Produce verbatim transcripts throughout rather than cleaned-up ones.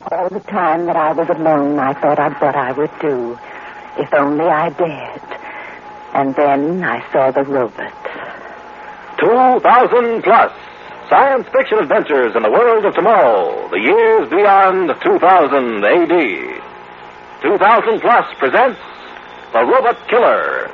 All the time that I was alone, I thought of what I would do, if only I dared. And then I saw the robot. two thousand plus. Science fiction adventures in the world of tomorrow. The years beyond two thousand A D. two thousand plus presents The Robot Killer.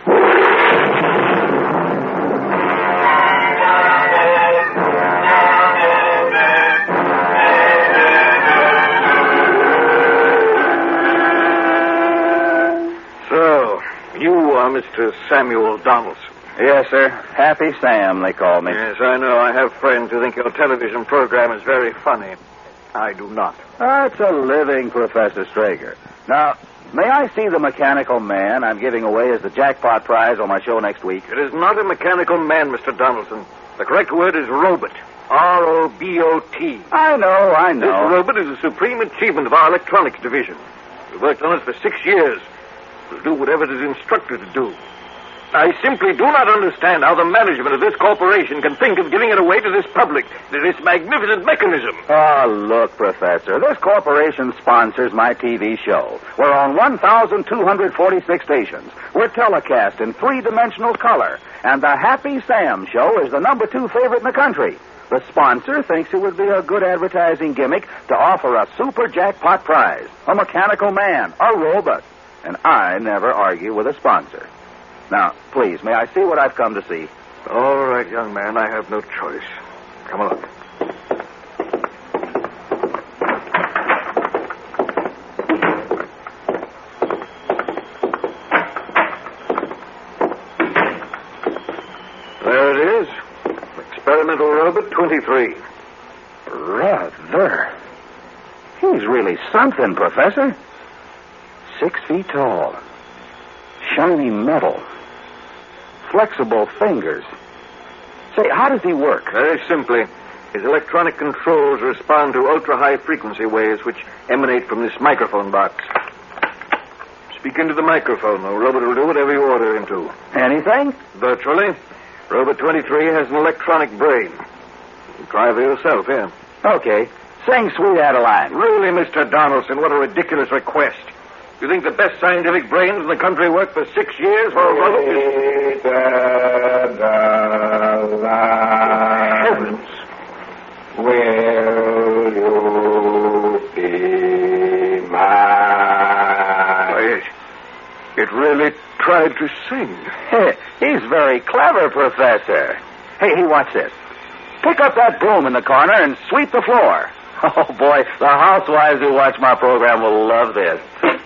So, you are Mister Samuel Donaldson. Yes, sir. Happy Sam, they call me. Yes, I know. I have friends who think your television program is very funny. I do not. That's a living Professor Strager. Now, may I see the mechanical man I'm giving away as the jackpot prize on my show next week? It is not a mechanical man, Mister Donaldson. The correct word is robot. R O B O T. I know, I This know. robot is a supreme achievement of our electronics division. We worked on it for six years. We'll do whatever it is instructed to do. I simply do not understand how the management of this corporation can think of giving it away to this public, to this magnificent mechanism. Oh, look, Professor, this corporation sponsors my T V show. We're on one thousand two hundred forty-six stations. We're telecast in three-dimensional color. And the Happy Sam show is the number two favorite in the country. The sponsor thinks it would be a good advertising gimmick to offer a super jackpot prize, a mechanical man, a robot. And I never argue with a sponsor. Now, please, may I see what I've come to see? All right, young man, I have no choice. Come along. There it is. Experimental robot twenty-three. Rather. He's really something, Professor. Six feet tall. Shiny metal. Flexible fingers. Say, how does he work? Very simply, his electronic controls respond to ultra-high frequency waves which emanate from this microphone box. Speak into the microphone. The robot will do whatever you order him to. Anything? Virtually. Robot twenty-three has an electronic brain. You can try for yourself, yeah. Okay. Sing Sweet Adeline. Really, Mister Donaldson, what a ridiculous request. You think the best scientific brains in the country worked for six years for a robot? Heavens. Will you be mine? It, it really tried to sing. Hey, he's very clever, Professor. Hey, hey, watch this. Pick up that broom in the corner and sweep the floor. Oh, boy, the housewives who watch my program will love this.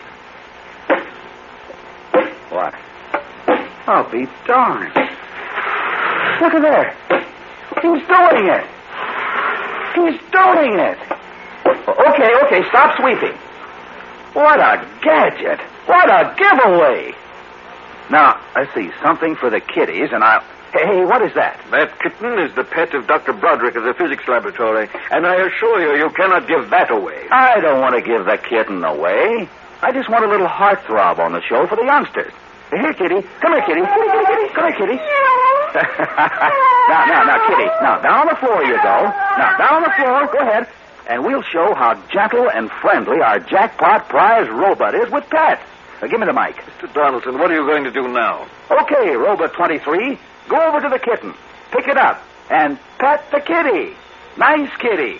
What? I'll be darned. Look at there. He's doing it. He's doing it. Okay, okay, stop sweeping. What a gadget. What a giveaway. Now, I see something for the kiddies, and I'll... Hey, hey, what is that? That kitten is the pet of Doctor Broderick of the physics laboratory, and I assure you, you cannot give that away. I don't want to give the kitten away. I just want a little heartthrob on the show for the youngsters. Here, Kitty. Come here, Kitty. Kitty, Kitty, Kitty. Come here, Kitty. now, now, now, Kitty. Now, down on the floor you go. Now, down on the floor. Go ahead. And we'll show how gentle and friendly our jackpot prize robot is with Pat. Now, give me the mic. Mister Donaldson, what are you going to do now? Okay, Robot twenty-three. Go over to the kitten. Pick it up. And pet the kitty. Nice kitty.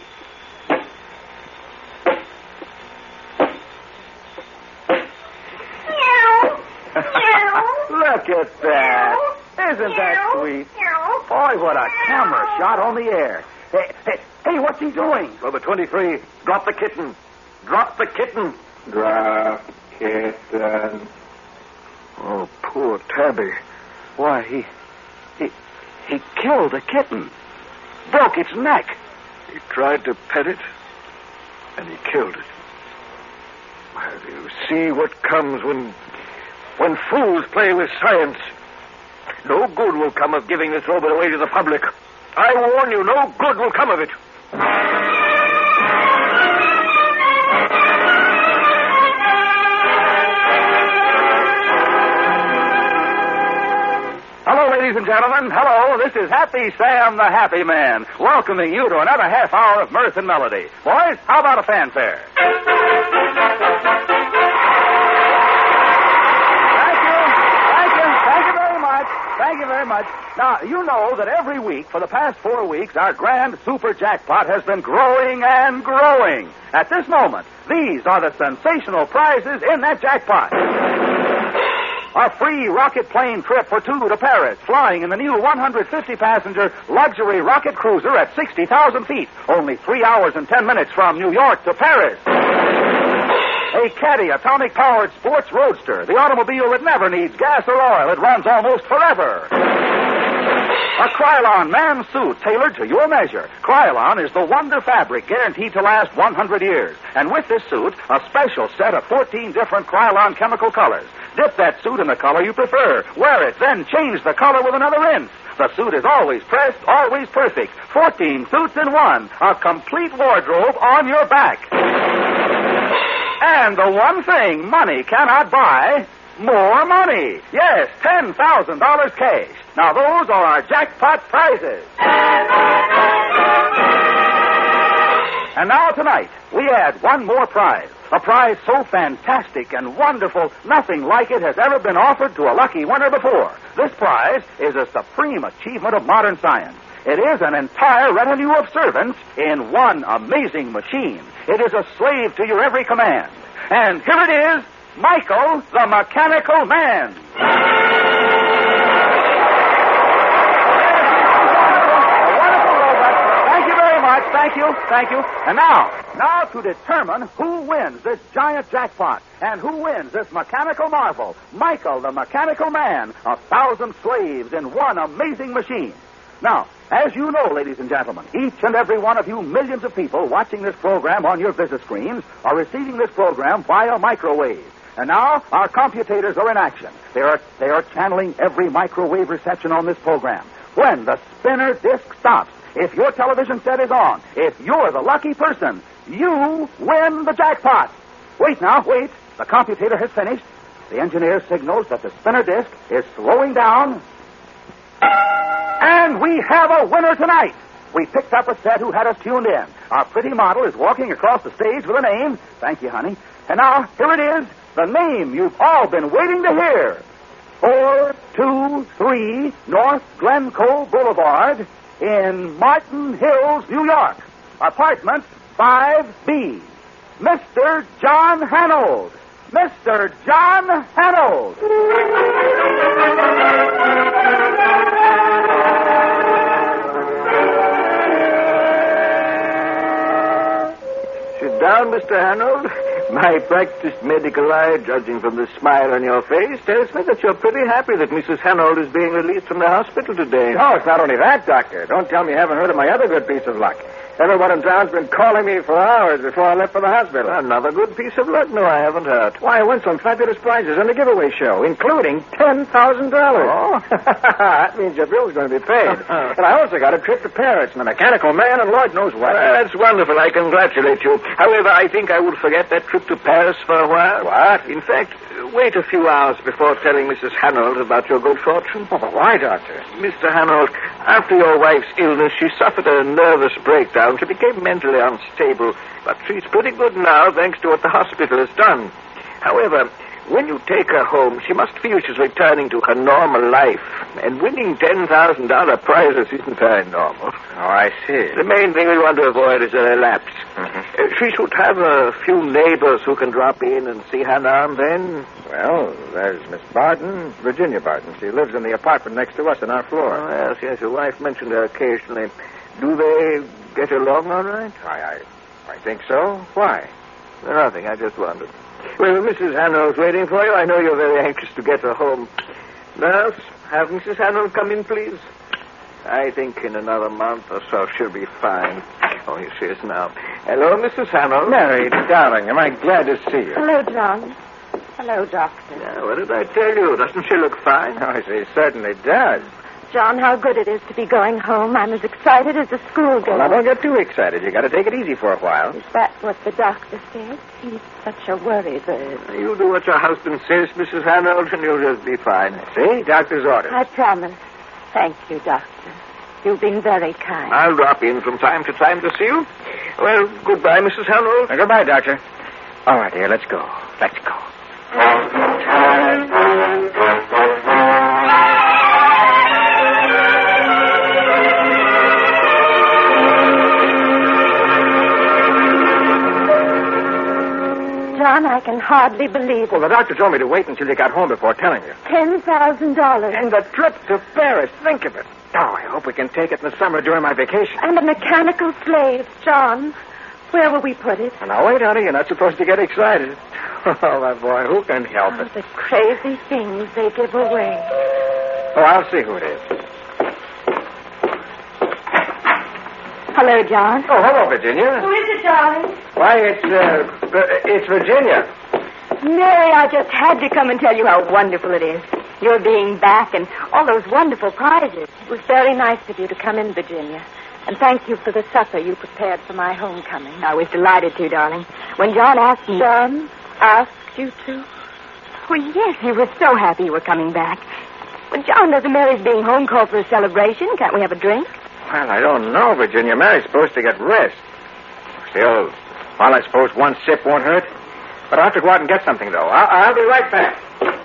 Look at that. Isn't that sweet? Boy, what a camera shot on the air. Hey, hey, hey, what's he doing? Robot twenty-three, drop the kitten. Drop the kitten. Drop kitten. Oh, poor Tabby. Why, he, he, he killed a kitten. Broke its neck. He tried to pet it, and he killed it. Well, you see what comes when, when fools play with science. No good will come of giving this robot away to the public. I warn you, no good will come of it. Hello, ladies and gentlemen. Hello, this is Happy Sam the Happy Man, welcoming you to another half hour of mirth and melody. Boys, how about a fanfare? Thank you very much. Now, you know that every week for the past four weeks, our grand super jackpot has been growing and growing. At this moment, these are the sensational prizes in that jackpot. A free rocket plane trip for two to Paris, flying in the new one hundred fifty passenger luxury rocket cruiser at sixty thousand feet, only three hours and ten minutes from New York to Paris. A Caddy atomic-powered sports roadster, the automobile that never needs gas or oil. It runs almost forever. A Krylon man suit tailored to your measure. Krylon is the wonder fabric guaranteed to last one hundred years. And with this suit, a special set of fourteen different Krylon chemical colors. Dip that suit in the color you prefer. Wear it, then change the color with another rinse. The suit is always pressed, always perfect. fourteen suits in one. A complete wardrobe on your back. And the one thing money cannot buy, more money. Yes, ten thousand dollars cash. Now, those are our jackpot prizes. And now, tonight, we add one more prize. A prize so fantastic and wonderful, nothing like it has ever been offered to a lucky winner before. This prize is a supreme achievement of modern science. It is an entire retinue of servants in one amazing machine. It is a slave to your every command. And here it is, Michael the Mechanical Man. A wonderful robot. Thank you very much. Thank you. Thank you. And now, now to determine who wins this giant jackpot and who wins this mechanical marvel, Michael the Mechanical Man, a thousand slaves in one amazing machine. Now, as you know, ladies and gentlemen, each and every one of you millions of people watching this program on your visit screens are receiving this program via microwave. And now, our computators are in action. They are, they are channeling every microwave reception on this program. When the spinner disc stops, if your television set is on, if you're the lucky person, you win the jackpot. Wait now, wait. The computator has finished. The engineer signals that the spinner disc is slowing down. And we have a winner tonight. We picked up a set who had us tuned in. Our pretty model is walking across the stage with a name. Thank you, honey. And now, here it is, the name you've all been waiting to hear. four two three North Glencoe Boulevard in Martin Hills, New York. Apartment five B. Mister John Hanold. Mister John Hanold. Sit down, Mister Hanold. My practiced medical eye, judging from the smile on your face, tells me that you're pretty happy that Missus Hanold is being released from the hospital today. No, it's not only that, Doctor. Don't tell me you haven't heard of my other good piece of luck. Everyone in town's been calling me for hours before I left for the hospital. Another good piece of luck? No, I haven't heard. Why, I won some fabulous prizes in the giveaway show, including ten thousand dollars. Oh? That means your bill's going to be paid. And I also got a trip to Paris and a mechanical man and Lord knows what. Well, that's wonderful. I congratulate you. However, I think I will forget that trip to Paris for a while. What? In fact, wait a few hours before telling Missus Hanold about your good fortune. Oh, why, Doctor? Mister Hanold, after your wife's illness, she suffered a nervous breakdown. She became mentally unstable, but she's pretty good now, thanks to what the hospital has done. However, when you take her home, she must feel she's returning to her normal life. And winning ten thousand dollars prizes isn't very normal. Oh, I see. The main thing we want to avoid is a relapse. Mm-hmm. Uh, she should have a few neighbors who can drop in and see her now and then. Well, there's Miss Barton, Virginia Barton. She lives in the apartment next to us on our floor. Oh, yes, yes, your wife mentioned her occasionally. Do they get along all right? I, I, I think so. Why? Nothing, I just wondered. Well, Missus Hanold's waiting for you. I know you're very anxious to get her home. Nurse, have Missus Hanold come in, please. I think in another month or so she'll be fine. Oh, here she is now. Hello, Missus Hanold. Mary, darling, am I glad to see you? Hello, John. Hello, Doctor. Yeah, what did I tell you? Doesn't she look fine? Oh, she certainly does. John, how good it is to be going home. I'm as excited as a schoolgirl. Well, now, don't get too excited. You got to take it easy for a while. Is that what the doctor said? He's such a worry bird. You do what your husband says, Missus Hanold, and you'll just be fine. See? Doctor's orders. I promise. Thank you, Doctor. You've been very kind. I'll drop in from time to time to see you. Well, goodbye, Missus Hanold. Now, goodbye, Doctor. All right, dear, let's go. Let's go. John, I can hardly believe it. Well, the doctor told me to wait until you got home before telling you. Ten thousand dollars. And the trip to Paris. Think of it. Oh, I hope we can take it in the summer during my vacation. And a mechanical slave, John. Where will we put it? Now, wait, honey. You're not supposed to get excited. Oh, my boy, who can help Oh, it? the crazy things they give away. Oh, I'll see who it is. Hello, John. Oh, hello, Virginia. Who is it, darling? Why, it's, uh, it's Virginia. Mary, I just had to come and tell you how wonderful it is. Your being back and all those wonderful prizes. It was very nice of you to come in, Virginia. And thank you for the supper you prepared for my homecoming. I was delighted to, darling. When John asked me... John asked you to? Well, yes, he was so happy you were coming back. But John doesn't Mary's being home call for a celebration. Can't we have a drink? Well, I don't know, Virginia. Mary's supposed to get rest. Still, well, I suppose one sip won't hurt. But I'll have to go out and get something, though. I'll, I'll be right back.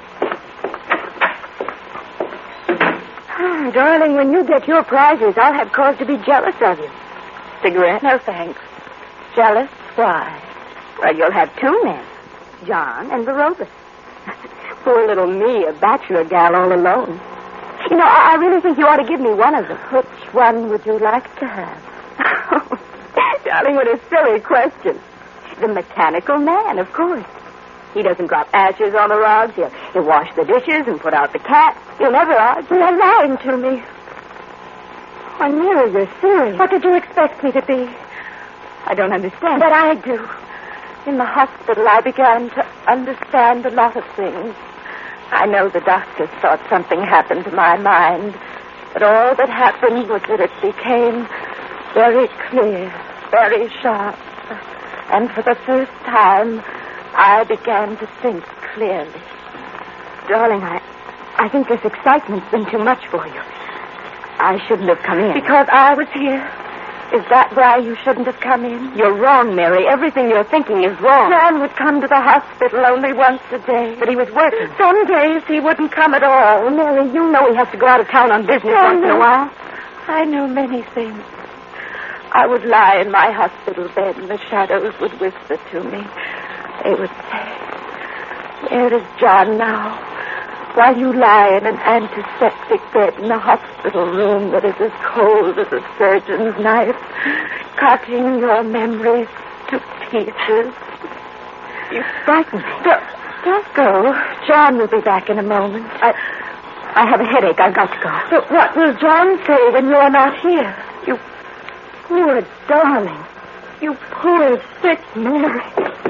Oh, darling, when you get your prizes, I'll have cause to be jealous of you. Cigarette? No, thanks. Jealous? Why? Well, you'll have two men, John and the robot. Poor little me, a bachelor gal all alone. You know, I, I really think you ought to give me one of them. Which one would you like to have? Darling, what a silly question. The mechanical man, of course. He doesn't drop ashes on the rugs. He'll, he'll wash the dishes and put out the cat. He'll never argue. You're lying to me. Why, Mary, you're serious. What did you expect me to be? I don't understand. But I do. In the hospital, I began to understand a lot of things. I know the doctors thought something happened to my mind, but all that happened was that it became very clear, very sharp. And for the first time, I began to think clearly. Darling, I, I think this excitement's been too much for you. I shouldn't have come in. Because I was here. Is that why you shouldn't have come in? You're wrong, Mary. Everything you're thinking is wrong. John would come to the hospital only once a day. But he was working. Some days he wouldn't come at all. Mary, you know he has to go out of town on business Oh, once no. in a while. I knew many things. I would lie in my hospital bed and the shadows would whisper to me. They would say, "Where is John now?" While you lie in an antiseptic bed in a hospital room that is as cold as a surgeon's knife, cutting your memories to pieces. You frighten me. Don't, don't go. John will be back in a moment. I, I have a headache. I've got to go. But what will John say when you're not here? You poor darling. You poor, sick Mary.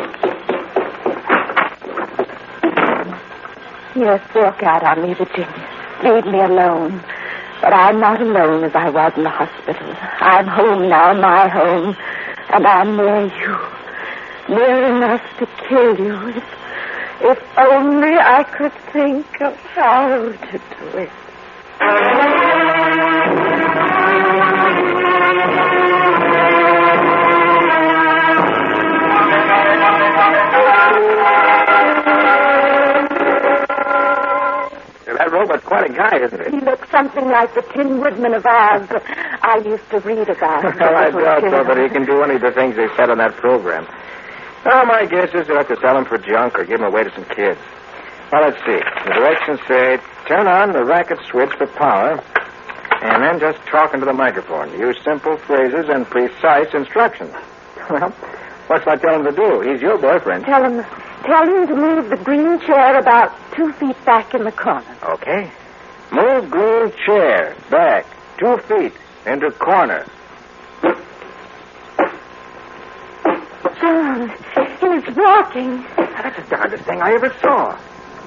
Yes, walk out on me, Virginia. Leave me alone. But I'm not alone as I was in the hospital. I'm home now, my home. And I'm near you. Near enough to kill you. If, if only I could think of how to do it. That robot's quite a guy, isn't he? He looks something like the Tin Woodman of Oz that I used to read about. Well, I doubt so, but he can do any of the things they said on that program. Oh, my guess is they'll have to sell him for junk or give him away to some kids. Well, let's see. The directions say, turn on the racket switch for power, and then just talk into the microphone. Use simple phrases and precise instructions. Well, what's I tell him to do? He's your boyfriend. Tell him, tell him to move the green chair about two feet back in the corner. Okay. Move green chair back two feet into corner. John, he's walking. That's the darndest thing I ever saw.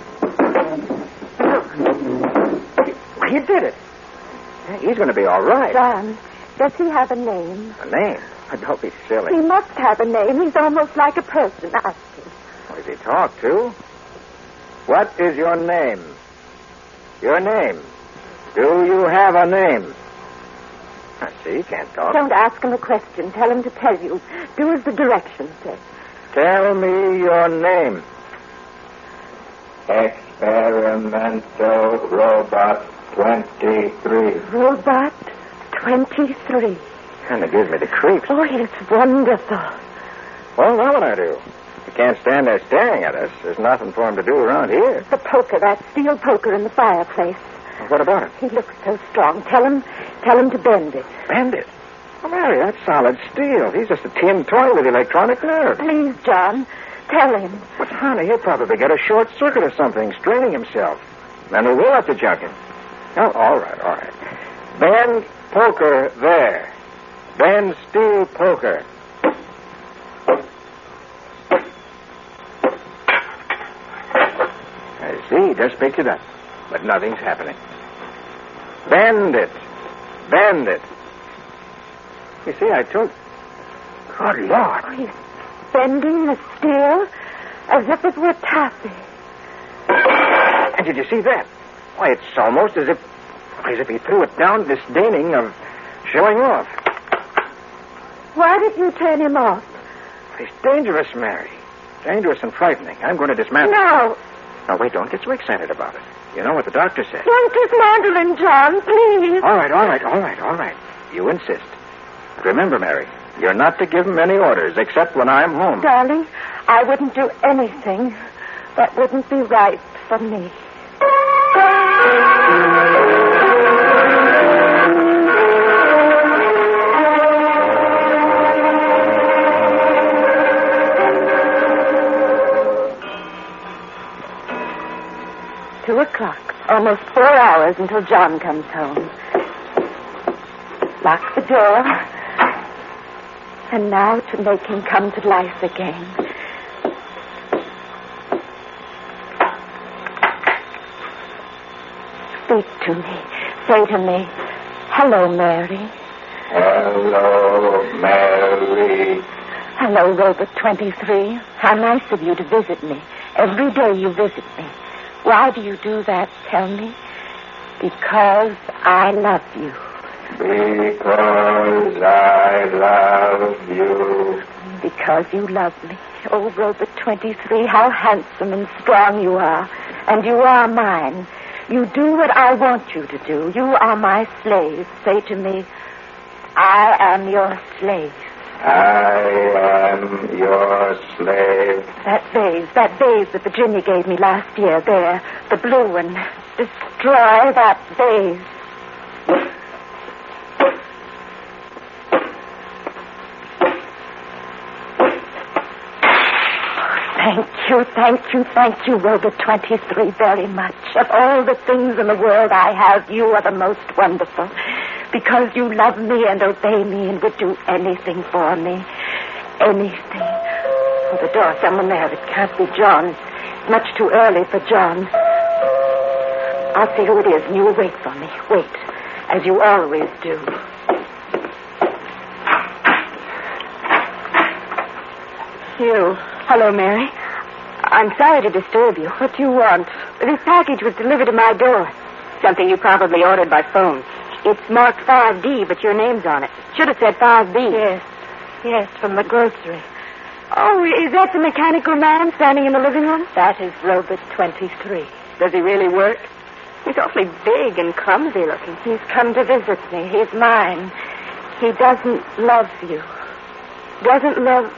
He did it. He's going to be all right. John, does he have a name? A name? Don't be silly. He must have a name. He's almost like a person. Ask him. What does he talk to? What is your name? Your name. Do you have a name? I see, he can't talk. Don't ask him a question. Tell him to tell you. Do as the directions say. Tell me your name. Experimental Robot twenty-three. Robot twenty-three. Kind of gives me the creeps. Oh, it's wonderful. Well, now what I do? he can't stand there staring at us, there's nothing for him to do around here. The poker, that steel poker in the fireplace. What about it? He looks so strong. Tell him, tell him to bend it. Bend it? Oh, Mary, that's solid steel. He's just a tin toy with electronic nerves. Please, John, tell him. But, honey, he'll probably get a short circuit or something, straining himself. Then we will have to junk him. Oh, all right, all right. Bend poker there. Bend steel poker. I see, just picked it up. But nothing's happening. Bend it. Bend it. You see, I told... Good Lord. Oh, he's bending the steel as if it were taffy. And did you see that? Why, it's almost as if... as if he threw it down, disdaining of showing off. Why did you turn him off? He's dangerous, Mary. Dangerous and frightening. I'm going to dismantle him. No. Now, wait, don't get so excited about it. You know what the doctor said. Don't dismantle him, John, please. All right, all right, all right, all right. You insist. But remember, Mary, you're not to give him any orders except when I'm home. Darling, I wouldn't do anything that wouldn't be right for me. Two o'clock. Almost four hours until John comes home. Lock the door. And now to make him come to life again. Speak to me. Say to me, hello, Mary. Hello, Mary. Hello, Robert twenty-three. How nice of you to visit me. Every day you visit me. Why do you do that, tell me? Because I love you. Because I love you. Because you love me. Oh, Robert twenty-three, how handsome and strong you are. And you are mine. You do what I want you to do. You are my slave. Say to me, I am your slave. I am your slave. That vase, that vase that Virginia gave me last year, there, the blue one. Destroy that vase. Thank you, thank you, thank you, Robert twenty-three, very much. Of all the things in the world I have, you are the most wonderful. Because you love me and obey me and would do anything for me. Anything. Oh, the door, someone there. It can't be John. It's much too early for John. I'll see who it is, and you will wait for me. Wait, as you always do. You. Hello, Mary. I'm sorry to disturb you. What do you want? This package was delivered to my door. Something you probably ordered by phone. It's marked five D, but your name's on it. Should have said five B. Yes. Yes, from the grocery. Oh, is that the mechanical man standing in the living room? That is Robert twenty-three. Does he really work? He's awfully big and clumsy looking. He's come to visit me. He's mine. He doesn't love you. Doesn't love...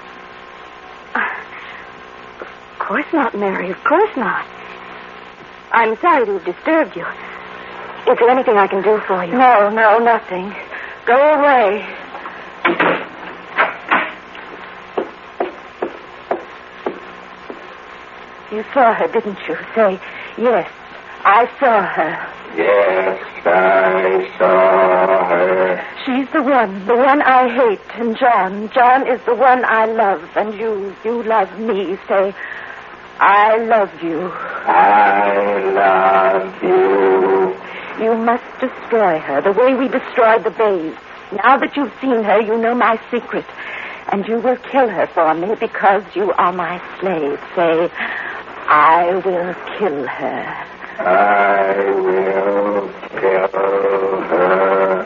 Of course not, Mary. Of course not. I'm sorry to have disturbed you. Is there anything I can do for you? No, no, nothing. Go away. You saw her, didn't you? Say, yes, I saw her. Yes, I saw her. She's the one, the one I hate. And John, John is the one I love. And you, you love me. Say, I love you. I love you. You must destroy her the way we destroyed the vase. Now that you've seen her, you know my secret. And you will kill her for me because you are my slave. Say, I will kill her. I will kill her.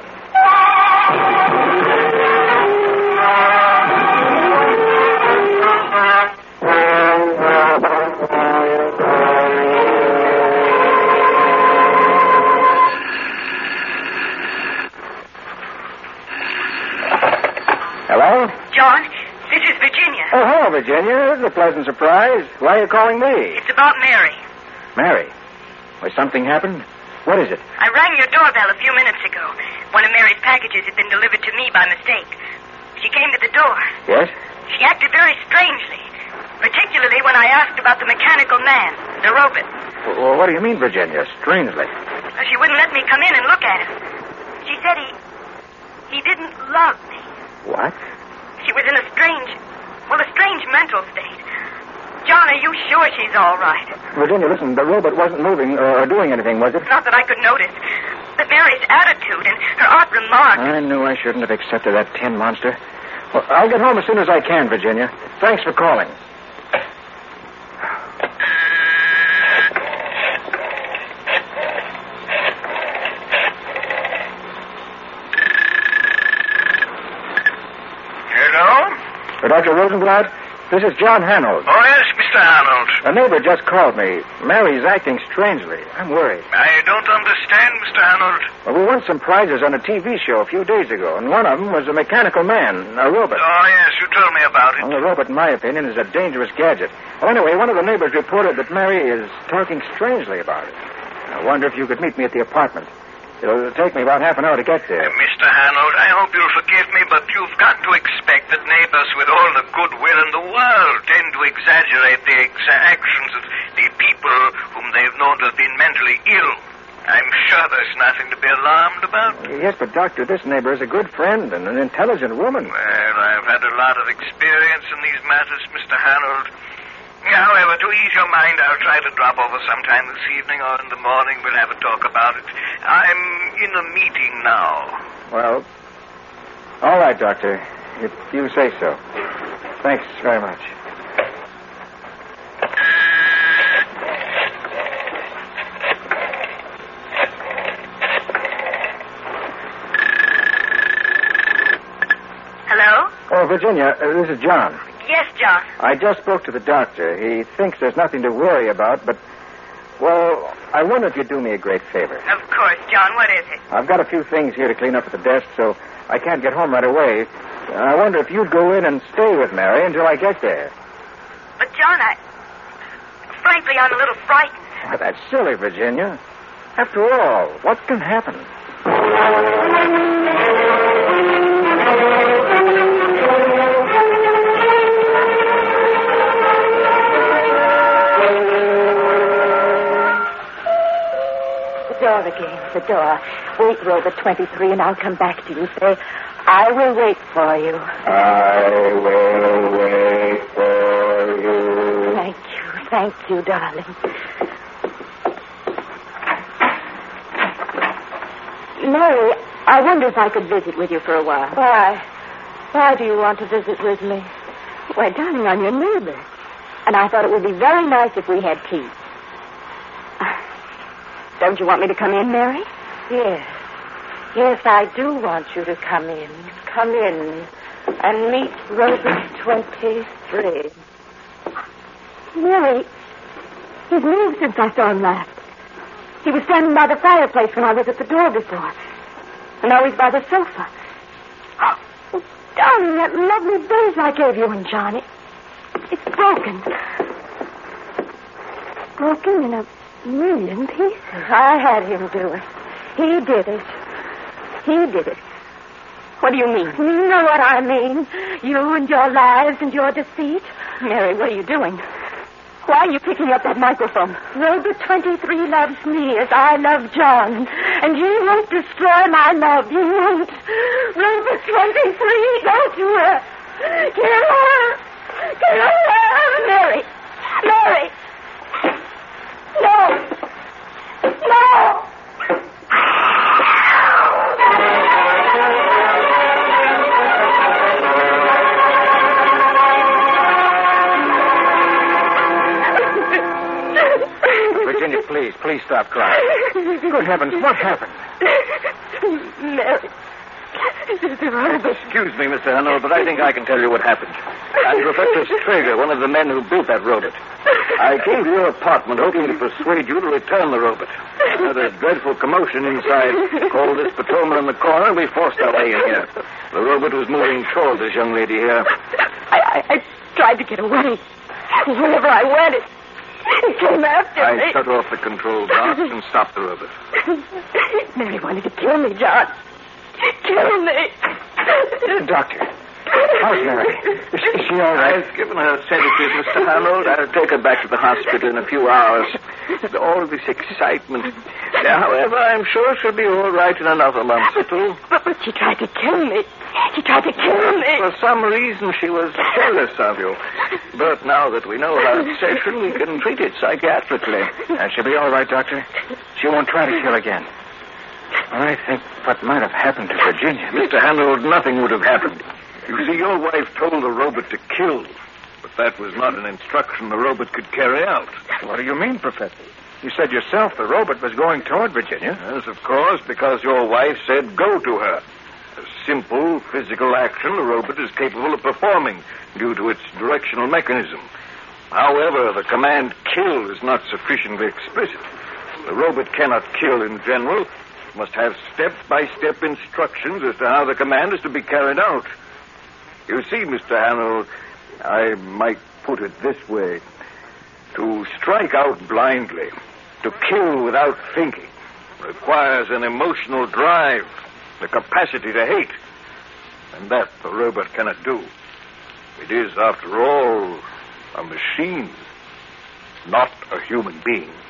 John, this is Virginia. Oh, hello, Virginia. This is a pleasant surprise. Why are you calling me? It's about Mary. Mary. Has something happened? What is it? I rang your doorbell a few minutes ago. One of Mary's packages had been delivered to me by mistake. She came to the door. Yes? She acted very strangely, particularly when I asked about the mechanical man, the robot. Well, what do you mean, Virginia? Strangely. Well, she wouldn't let me come in and look at him. She said he... he didn't love me. What? She was in a strange... well, a strange mental state. John, are you sure she's all right? Virginia, listen, the robot wasn't moving or doing anything, was it? Not that I could notice. But Mary's attitude and her odd remarks... I knew I shouldn't have accepted that tin monster. Well, I'll get home as soon as I can, Virginia. Thanks for calling. Hello? Uh, Doctor Rosenblatt, this is John Hanold. Oh, yes, Mister Arnold. A neighbor just called me. Mary's acting strangely. I'm worried. I don't understand, Mister Arnold. Well, we won some prizes on a T V show a few days ago, and one of them was a mechanical man, a robot. Oh, yes, you told me about it. Well, the robot, in my opinion, is a dangerous gadget. Well, anyway, one of the neighbors reported that Mary is talking strangely about it. I wonder if you could meet me at the apartment. It'll take me about half an hour to get there. Uh, Mister Hanold, I hope you'll forgive me, but you've got to expect that neighbors with all the goodwill in the world tend to exaggerate the exa- actions of the people whom they've known to have been mentally ill. I'm sure there's nothing to be alarmed about. Yes, but, Doctor, this neighbor is a good friend and an intelligent woman. Well, I've had a lot of experience in these matters, Mister Hanold. However, to ease your mind, I'll try to drop over sometime this evening or in the morning. We'll have a talk about it. I'm in a meeting now. Well, all right, Doctor, if you say so. Thanks very much. Hello? Oh, Virginia, uh, this is John. Yes, John. I just spoke to the doctor. He thinks there's nothing to worry about, but, well, I wonder if you'd do me a great favor. Of course, John. What is it? I've got a few things here to clean up at the desk, so I can't get home right away. I wonder if you'd go in and stay with Mary until I get there. But, John, I... frankly, I'm a little frightened. Oh, that's silly, Virginia. After all, what can happen? The door again, the door. Wait, Robot twenty-three, and I'll come back to you. Say, I will wait for you. I will wait for you. Thank you, thank you, darling. Mary, I wonder if I could visit with you for a while. Why? Why do you want to visit with me? Why, darling, I'm your neighbor. And I thought it would be very nice if we had tea. Don't you want me to come in, Mary? Yes. Yes, I do want you to come in. Come in and meet Robot twenty-three. Mary, he's moved since I saw him last. He was standing by the fireplace when I was at the door before. And now he's by the sofa. Oh, darling, that lovely vase I gave you and Johnny. It's broken. Broken in a million pieces. I had him do it. He did it. He did it. What do you mean? You know what I mean. You and your lies and your deceit. Mary, what are you doing? Why are you picking up that microphone? Robot twenty-three loves me as I love John. And he won't destroy my love. He won't. Robot twenty-three, don't do it. Kill her. Kill her. Mary. Mary. No. No. Virginia, please, please stop crying. Good heavens, what happened? Mary. Excuse me, Mister Hanold, but I think I can tell you what happened. I'm Professor Strager, one of the men who built that robot. I came to your apartment hoping to persuade you to return the robot. There was a dreadful commotion inside. Called this patrolman in the corner, and we forced our way in here. The robot was moving toward this young lady here. I, I, I get away. Wherever I went, it, it came after I me. I shut off the control box and stopped the robot. Mary wanted to kill me, John. Kill me. Doctor, how's Mary? Is she, is she all right? I've given her sedative, Mister Harold. I'll take her back to the hospital in a few hours. All this excitement. However, I'm sure she'll be all right in another month or two. But, but she tried to kill me. She tried to kill me. For some reason, she was jealous of you. But now that we know her obsession, we can treat it psychiatrically. And she'll be all right, Doctor. She won't try to kill again. Well, I think what might have happened to Virginia. Mister Harold, nothing would have happened. You see, your wife told the robot to kill. But that was not an instruction the robot could carry out. What do you mean, Professor? You said yourself the robot was going toward Virginia. Yes, of course, because your wife said go to her. A simple physical action the robot is capable of performing due to its directional mechanism. However, the command kill is not sufficiently explicit. The robot cannot kill in general. It must have step-by-step instructions as to how the command is to be carried out. You see, Mister Harold, I might put it this way. To strike out blindly, to kill without thinking, requires an emotional drive, the capacity to hate. And that the robot cannot do. It is, after all, a machine, not a human being.